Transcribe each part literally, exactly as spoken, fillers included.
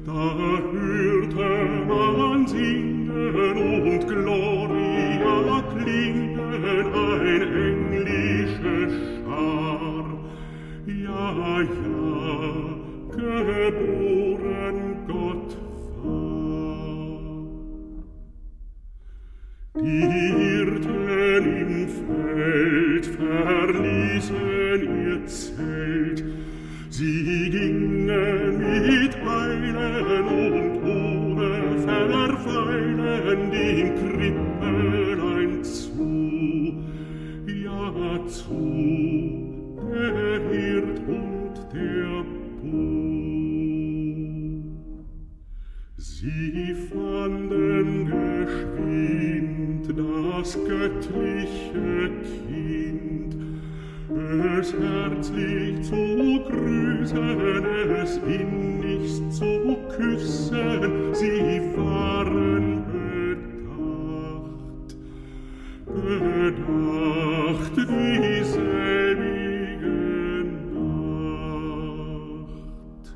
Da hörte man singen und Gloria klingen, ein englische Schar. Ja, ja, geboren Gott war. Die Hirten im Feld verließen ihr Zelt, sie gingen mit Eilen und ohne Verweilen dem Krippelein zu. Ja, zu, der Hirt und der Buh. Sie fanden geschwind das göttliche Kind, es herzlich zu grüßen, es innigst zu küssen, sie waren bedacht, bedacht dieselbige Nacht.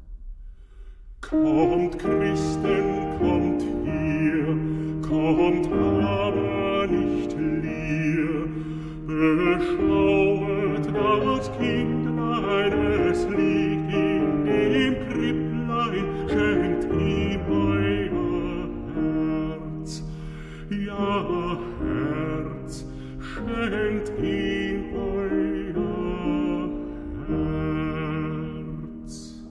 Kommt Christen, kommt hier, kommt aber nicht leer, beschauet das Kindlein, es liegt in dem Kripplein, schenkt ihm euer Herz, ja, Herz, schenkt ihm euer Herz.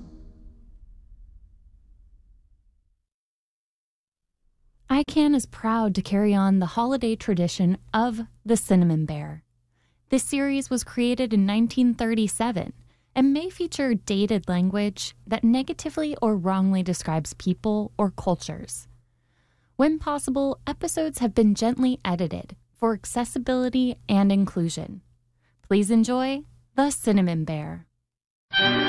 I CAN is proud to carry on the holiday tradition of the Cinnamon Bear. This series was created in nineteen thirty-seven and may feature dated language that negatively or wrongly describes people or cultures. When possible, episodes have been gently edited for accessibility and inclusion. Please enjoy The Cinnamon Bear.